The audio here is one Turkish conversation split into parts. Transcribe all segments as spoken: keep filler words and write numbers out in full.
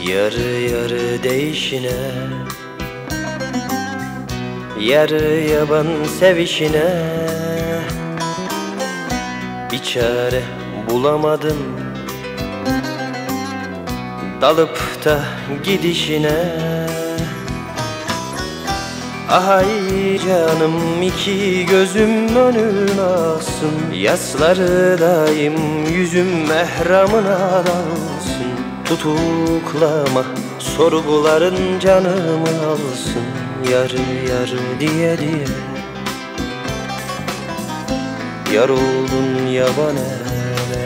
Yarı yarı değişine, yarı yaban sevişine bir çare bulamadım, dalıp da gidişine. Ahay canım, iki gözüm önün alsın, yasları daim yüzüm mehramına dalsın. Tutuklama, sorguların canımı alsın, yarı yarı diye diye. Yar oldun yaban ele,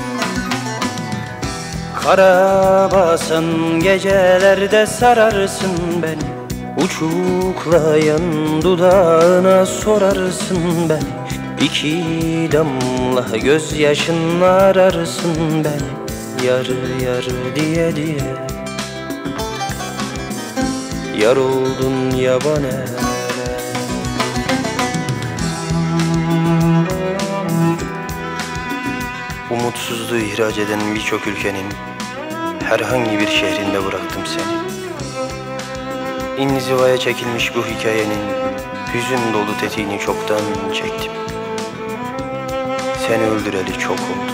kara basan gecelerde sararsın beni. Uçuklayan dudağına sorarsın beni. İki damla gözyaşınla ararsın beni, yarı yarı diye diye. Yar oldun yaban ele. Umutsuzluğu ihraç eden birçok ülkenin herhangi bir şehrinde bıraktım seni. İnzivaya çekilmiş bu hikayenin hüzün dolu tetiğini çoktan çektim. Seni öldüreli çok oldu.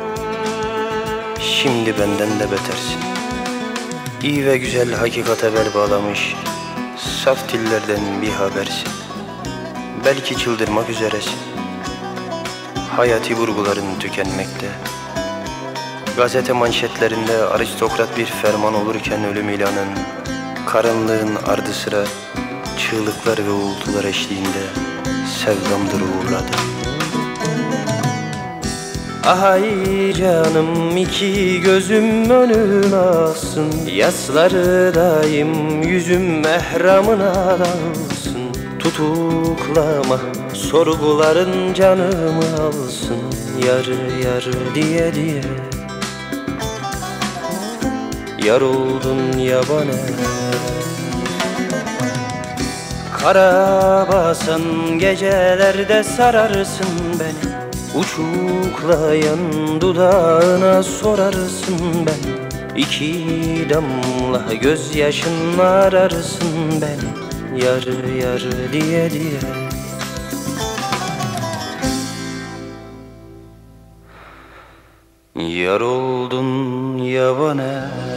Şimdi benden de betersin. İyi ve güzel hakikate bel bağlamış saf dillerden bir habersin. Belki çıldırmak üzeresin. Hayati vurguların tükenmekte. Gazete manşetlerinde aristokrat bir ferman olurken ölüm ilanın, karanlığın ardı sıra çığlıklar ve uğultular eşliğinde sevdamdır uğurladı. Ahay canım, iki gözüm önün alsın, yasları daim yüzüm mehramına dalsın. Tutuklama, sorguların canımı alsın, yarı yarı diye diye. Yar oldun yaban ele, kara basan gecelerde sararsın beni. Uçuklayan dudağına sorarsın beni. İki damla gözyaşınla ararsın beni, yarı yarı diye diye. Yar oldun yaban ele.